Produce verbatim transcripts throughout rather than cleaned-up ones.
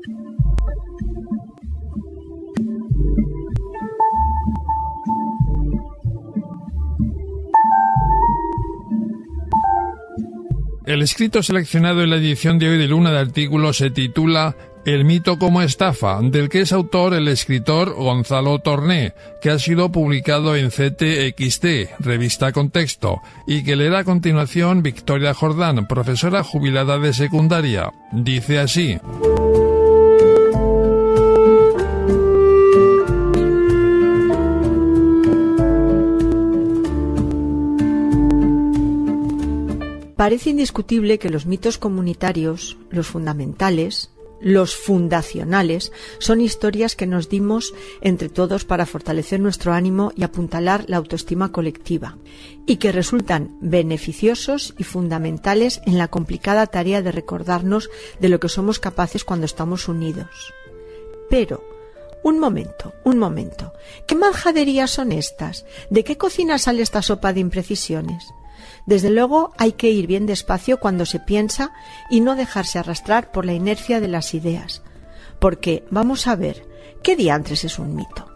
El escrito seleccionado en la edición de hoy de Luna de Artículos se titula El mito como estafa, del que es autor el escritor Gonzalo Torné, que ha sido publicado en C T X T, revista Contexto, y que leerá a continuación Victoria Jordán, profesora jubilada de secundaria. Dice así: Parece indiscutible que los mitos comunitarios, los fundamentales, los fundacionales, son historias que nos dimos entre todos para fortalecer nuestro ánimo y apuntalar la autoestima colectiva, y que resultan beneficiosos y fundamentales en la complicada tarea de recordarnos de lo que somos capaces cuando estamos unidos. Pero, un momento, un momento, ¿qué majaderías son estas? ¿De qué cocina sale esta sopa de imprecisiones? Desde luego hay que ir bien despacio cuando se piensa y no dejarse arrastrar por la inercia de las ideas, porque vamos a ver, ¿qué diantres es un mito?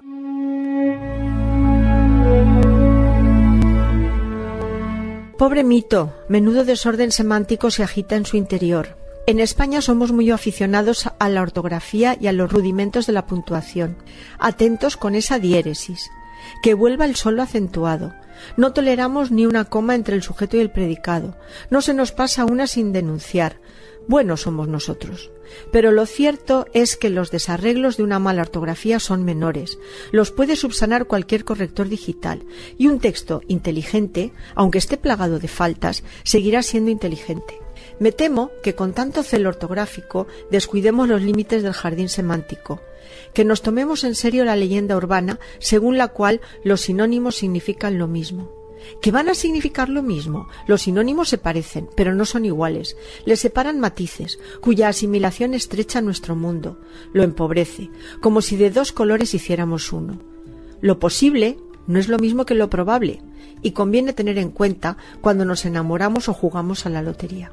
Pobre mito, menudo desorden semántico se agita en su interior. En España somos muy aficionados a la ortografía y a los rudimentos de la puntuación, atentos con esa diéresis, que vuelva el solo acentuado. No toleramos ni una coma entre el sujeto y el predicado. No se nos pasa una sin denunciar. Buenos somos nosotros. Pero lo cierto es que los desarreglos de una mala ortografía son menores. Los puede subsanar cualquier corrector digital. Y un texto inteligente, aunque esté plagado de faltas, seguirá siendo inteligente. Me temo que con tanto celo ortográfico descuidemos los límites del jardín semántico, que nos tomemos en serio la leyenda urbana según la cual los sinónimos significan lo mismo. ¿Que van a significar lo mismo? Los sinónimos se parecen, pero no son iguales. Les separan matices, cuya asimilación estrecha nuestro mundo, lo empobrece, como si de dos colores hiciéramos uno. Lo posible no es lo mismo que lo probable, y conviene tener en cuenta cuando nos enamoramos o jugamos a la lotería.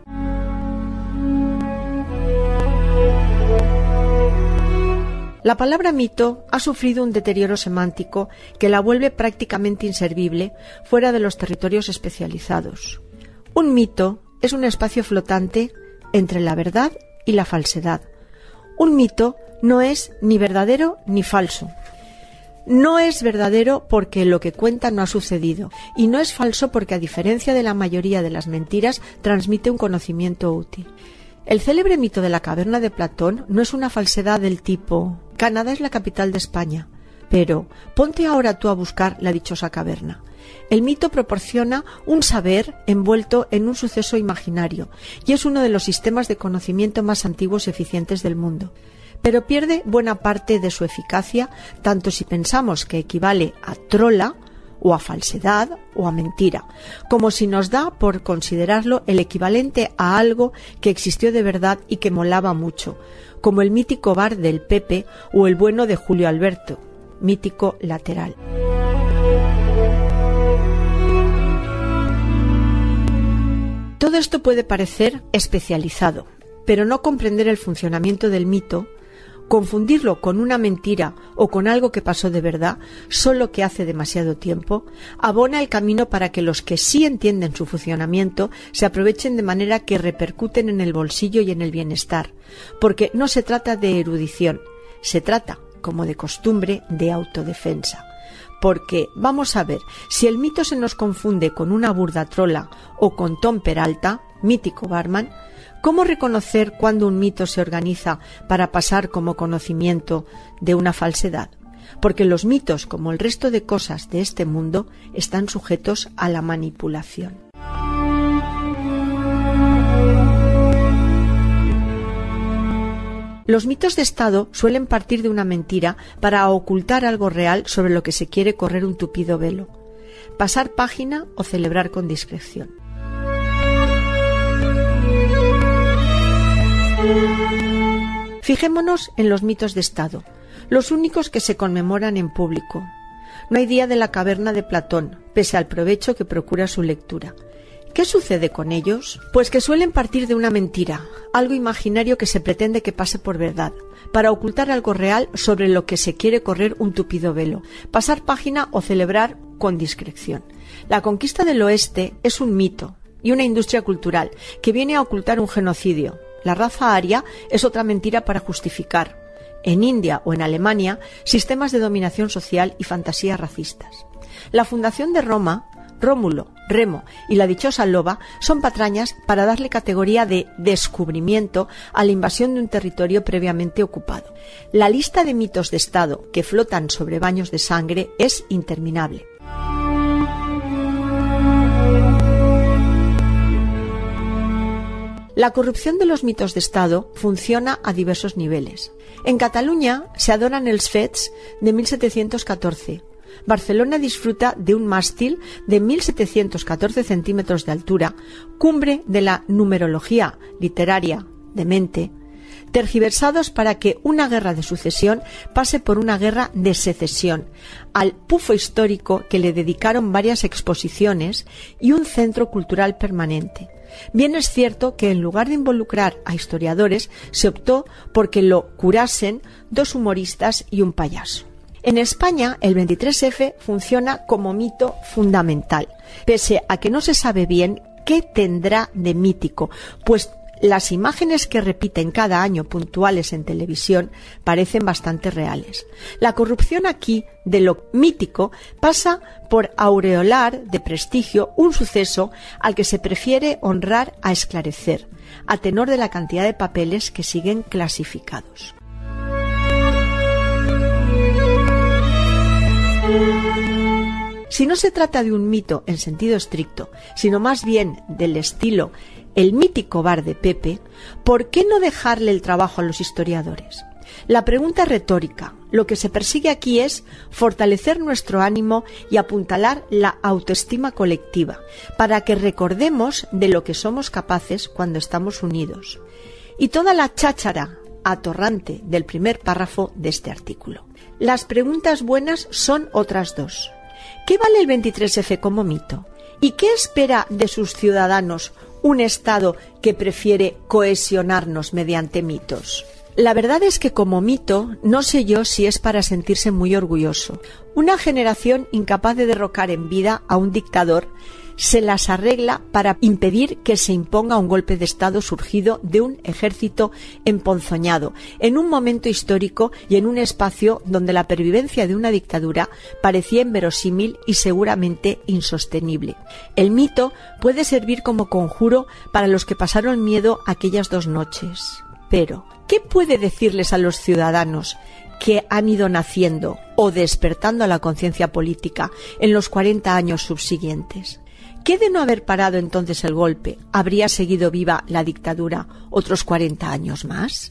La palabra mito ha sufrido un deterioro semántico que la vuelve prácticamente inservible fuera de los territorios especializados. Un mito es un espacio flotante entre la verdad y la falsedad. Un mito no es ni verdadero ni falso. No es verdadero porque lo que cuenta no ha sucedido, y no es falso porque, a diferencia de la mayoría de las mentiras, transmite un conocimiento útil. El célebre mito de la caverna de Platón no es una falsedad del tipo: Canadá es la capital de España, pero ponte ahora tú a buscar la dichosa caverna. El mito proporciona un saber envuelto en un suceso imaginario y es uno de los sistemas de conocimiento más antiguos y eficientes del mundo. Pero pierde buena parte de su eficacia, tanto si pensamos que equivale a trola, o a falsedad, o a mentira, como si nos da por considerarlo el equivalente a algo que existió de verdad y que molaba mucho, como el mítico bar del Pepe o el bueno de Julio Alberto, mítico lateral. Todo esto puede parecer especializado, pero no comprender el funcionamiento del mito, confundirlo con una mentira o con algo que pasó de verdad, solo que hace demasiado tiempo, abona el camino para que los que sí entienden su funcionamiento se aprovechen de manera que repercuten en el bolsillo y en el bienestar, porque no se trata de erudición, se trata, como de costumbre, de autodefensa. Porque, vamos a ver, si el mito se nos confunde con una burda trola o con Tom Peralta, mítico barman, ¿cómo reconocer cuándo un mito se organiza para pasar como conocimiento de una falsedad? Porque los mitos, como el resto de cosas de este mundo, están sujetos a la manipulación. Los mitos de Estado suelen partir de una mentira para ocultar algo real sobre lo que se quiere correr un tupido velo, pasar página o celebrar con discreción. Fijémonos en los mitos de Estado, los únicos que se conmemoran en público. No hay día de la caverna de Platón, pese al provecho que procura su lectura. ¿Qué sucede con ellos? Pues que suelen partir de una mentira, algo imaginario que se pretende que pase por verdad, para ocultar algo real sobre lo que se quiere correr un tupido velo, pasar página o celebrar con discreción. La conquista del oeste es un mito y una industria cultural que viene a ocultar un genocidio. La raza aria es otra mentira para justificar, en India o en Alemania, sistemas de dominación social y fantasías racistas. La fundación de Roma, Rómulo, Remo y la dichosa loba son patrañas para darle categoría de descubrimiento a la invasión de un territorio previamente ocupado. La lista de mitos de Estado que flotan sobre baños de sangre es interminable. La corrupción de los mitos de Estado funciona a diversos niveles. En Cataluña se adoran els fets de mil setecientos catorce. Barcelona disfruta de un mástil de mil setecientos catorce centímetros de altura, cumbre de la numerología literaria de mente, tergiversados para que una guerra de sucesión pase por una guerra de secesión, al pufo histórico que le dedicaron varias exposiciones y un centro cultural permanente. Bien es cierto que en lugar de involucrar a historiadores, se optó por que lo curasen dos humoristas y un payaso. En España, el veintitrés efe funciona como mito fundamental, pese a que no se sabe bien qué tendrá de mítico, pues las imágenes que repiten cada año puntuales en televisión parecen bastante reales. La corrupción aquí de lo mítico pasa por aureolar de prestigio un suceso al que se prefiere honrar a esclarecer, a tenor de la cantidad de papeles que siguen clasificados. Si no se trata de un mito en sentido estricto, sino más bien del estilo el mítico bar de Pepe, ¿por qué no dejarle el trabajo a los historiadores? La pregunta es retórica. Lo que se persigue aquí es fortalecer nuestro ánimo y apuntalar la autoestima colectiva, para que recordemos de lo que somos capaces cuando estamos unidos. Y toda la cháchara atorrante del primer párrafo de este artículo. Las preguntas buenas son otras dos. ¿Qué vale el veintitrés efe como mito? ¿Y qué espera de sus ciudadanos un Estado que prefiere cohesionarnos mediante mitos? La verdad es que como mito no sé yo si es para sentirse muy orgulloso. Una generación incapaz de derrocar en vida a un dictador se las arregla para impedir que se imponga un golpe de Estado surgido de un ejército emponzoñado, en un momento histórico y en un espacio donde la pervivencia de una dictadura parecía inverosímil y seguramente insostenible. El mito puede servir como conjuro para los que pasaron miedo aquellas dos noches. Pero, ¿qué puede decirles a los ciudadanos que han ido naciendo o despertando a la conciencia política en los cuarenta años subsiguientes? ¿Qué de no haber parado entonces el golpe habría seguido viva la dictadura otros cuarenta años más?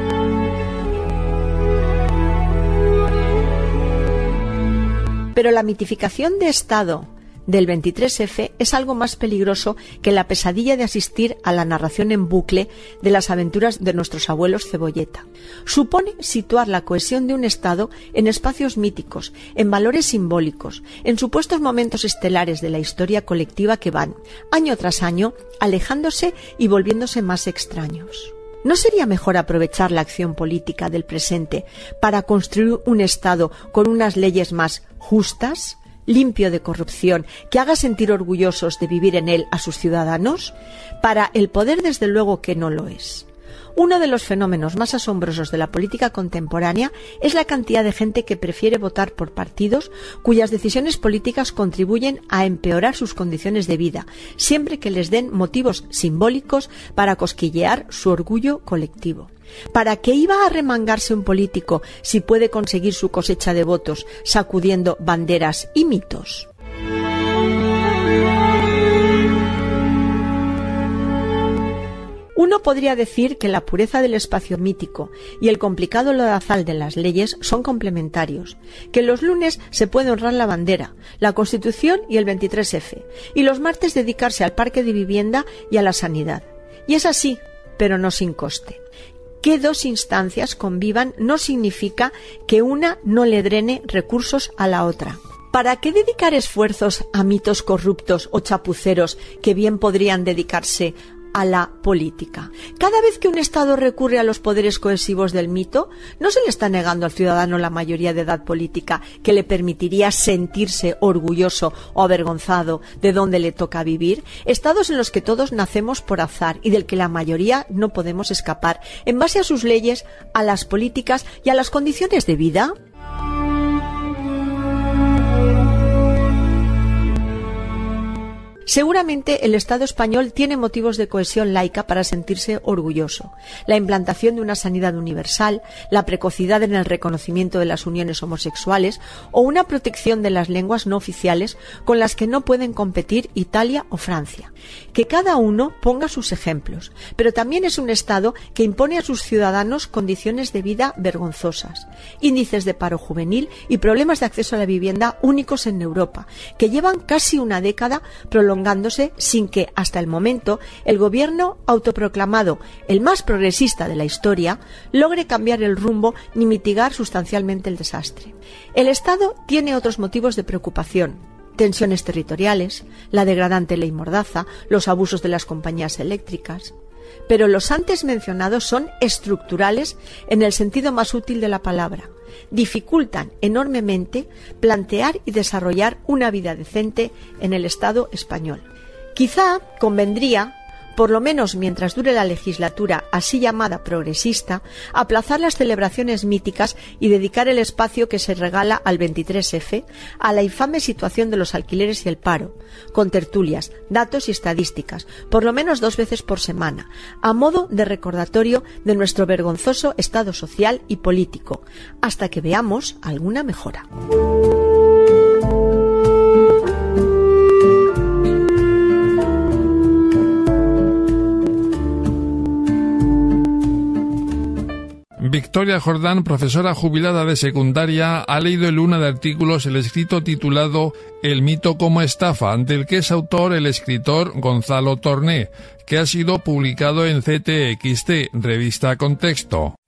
Pero la mitificación de Estado del veintitrés efe es algo más peligroso que la pesadilla de asistir a la narración en bucle de las aventuras de nuestros abuelos Cebolleta. Supone situar la cohesión de un Estado en espacios míticos, en valores simbólicos, en supuestos momentos estelares de la historia colectiva que van, año tras año, alejándose y volviéndose más extraños. ¿No sería mejor aprovechar la acción política del presente para construir un Estado con unas leyes más justas, limpio de corrupción, que haga sentir orgullosos de vivir en él a sus ciudadanos? Para el poder, desde luego que no lo es. Uno de los fenómenos más asombrosos de la política contemporánea es la cantidad de gente que prefiere votar por partidos cuyas decisiones políticas contribuyen a empeorar sus condiciones de vida, siempre que les den motivos simbólicos para cosquillear su orgullo colectivo. ¿Para qué iba a remangarse un político si puede conseguir su cosecha de votos sacudiendo banderas y mitos? Uno podría decir que la pureza del espacio mítico y el complicado lodazal de las leyes son complementarios, que los lunes se puede honrar la bandera, la Constitución y el veintitrés efe, y los martes dedicarse al parque de vivienda y a la sanidad. Y es así, pero no sin coste. Que dos instancias convivan no significa que una no le drene recursos a la otra. ¿Para qué dedicar esfuerzos a mitos corruptos o chapuceros que bien podrían dedicarse a la política? Cada vez que un Estado recurre a los poderes coercivos del mito, no se le está negando al ciudadano la mayoría de edad política que le permitiría sentirse orgulloso o avergonzado de dónde le toca vivir. Estados en los que todos nacemos por azar y del que la mayoría no podemos escapar en base a sus leyes, a las políticas y a las condiciones de vida. Seguramente el Estado español tiene motivos de cohesión laica para sentirse orgulloso. La implantación de una sanidad universal, la precocidad en el reconocimiento de las uniones homosexuales o una protección de las lenguas no oficiales con las que no pueden competir Italia o Francia. Que cada uno ponga sus ejemplos, pero también es un Estado que impone a sus ciudadanos condiciones de vida vergonzosas, índices de paro juvenil y problemas de acceso a la vivienda únicos en Europa, que llevan casi una década prolongándose sin que, hasta el momento, el gobierno autoproclamado el más progresista de la historia logre cambiar el rumbo ni mitigar sustancialmente el desastre. El Estado tiene otros motivos de preocupación: tensiones territoriales, la degradante ley Mordaza, los abusos de las compañías eléctricas. Pero los antes mencionados son estructurales en el sentido más útil de la palabra. Dificultan enormemente plantear y desarrollar una vida decente en el Estado español. Quizá convendría, por lo menos mientras dure la legislatura así llamada progresista, aplazar las celebraciones míticas y dedicar el espacio que se regala al veintitrés efe a la infame situación de los alquileres y el paro, con tertulias, datos y estadísticas, por lo menos dos veces por semana, a modo de recordatorio de nuestro vergonzoso estado social y político, hasta que veamos alguna mejora. Victoria Jordán, profesora jubilada de secundaria, ha leído en Luna de Artículos el escrito titulado El mito como estafa, del que es autor el escritor Gonzalo Torné, que ha sido publicado en C T X T, revista Contexto.